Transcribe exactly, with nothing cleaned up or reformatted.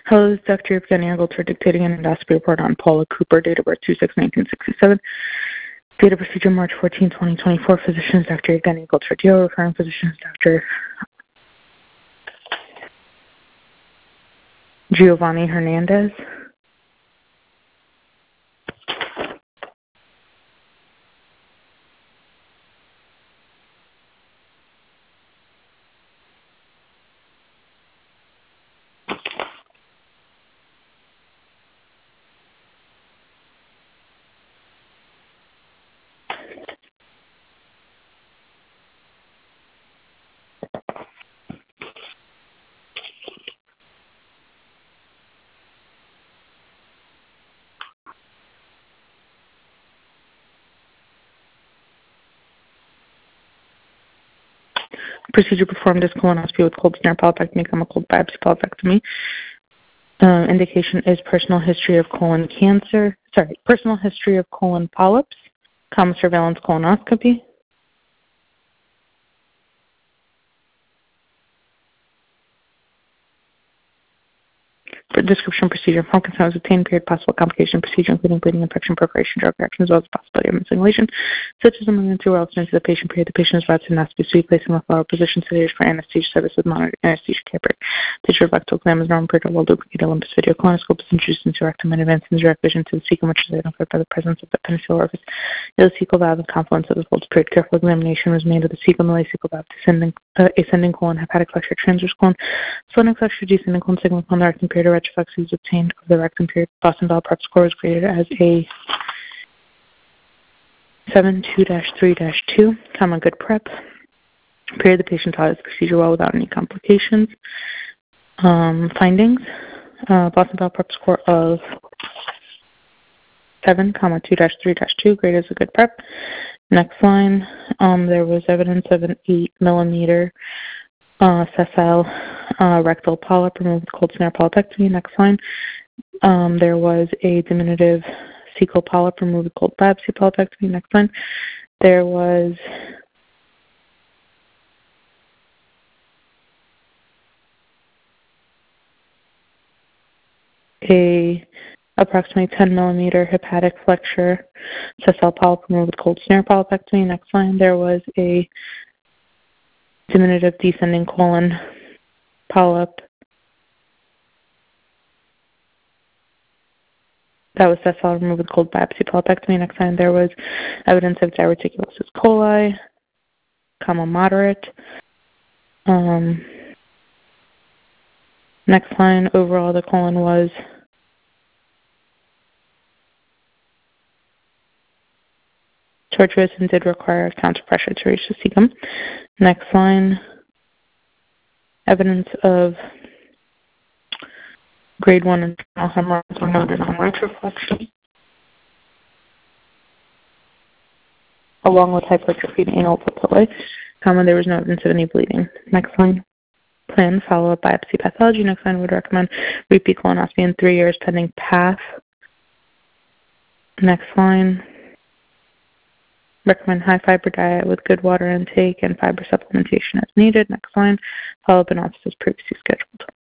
Hello, this is Doctor Evgeny Agolter dictating an endoscopy report on Paula Cooper, date of birth two six nineteen sixty-seven. Date of procedure March fourteenth, twenty twenty-four. Physicians Doctor Evgeny Agolter, D O. Referring physicians Doctor Giovanni Hernandez. Procedure performed is colonoscopy with cold snare polypectomy, comma cold biopsy polypectomy. Uh, indication is personal history of colon cancer, sorry, personal history of colon polyps, comma surveillance colonoscopy. For description procedure, informed consent was obtained, period, possible complication procedure, including bleeding, infection, perforation, drug reaction, as well as the possibility of missing lesion, such as among the two relative to the patient, period. The patient is brought to endoscopy suite, placed in the flower position, sedated for anesthesia service with monitored anesthesia care break. Tissue rectal exam is normal, period, well duplicated Olympus video colonoscope is introduced into rectum and advanced in direct vision to the cecum, which is identified by the presence of the penicillin orifice, ileocecal valve, and confluence of the folds, period. Careful examination was made of the cecum, ileocecal valve, descending, uh, ascending colon, hepatic flexure, transverse colon, splenic flexure, descending colon, sigmoid colon, the rectum, period, retroflexy was obtained of the rectum, period. Boston Bell prep score was graded as a seven two three two, comma, good prep. Period. The patient tolerated the procedure well without any complications. Um, findings, uh, Boston Bell prep score of seven, comma, two three two, graded as a good prep. Next line, um, there was evidence of an eight millimeter uh, sessile uh, rectal polyp removed with cold snare polypectomy. Next line, um, there was a diminutive cecal polyp removed with cold biopsy polypectomy. Next line, there was a approximately ten millimeter hepatic flexure sessile polyp removed with cold snare polypectomy. Next line, there was a diminutive descending colon polyp that was sessile removed with cold biopsy polypectomy. Next line, there was evidence of diverticulosis coli, comma, moderate. Um, next line, overall the colon was tortuous and did require counter pressure to reach the cecum. Next line, evidence of grade one internal hemorrhoids were noted on retroflexion, along with hypertrophy and anal papillae, comma, there was no evidence of any bleeding. Next line, plan follow-up biopsy pathology. Next line, would recommend repeat colonoscopy in three years pending P A F. Next line, recommend high fiber diet with good water intake and fiber supplementation as needed. Next line, follow-up analysis as previously scheduled.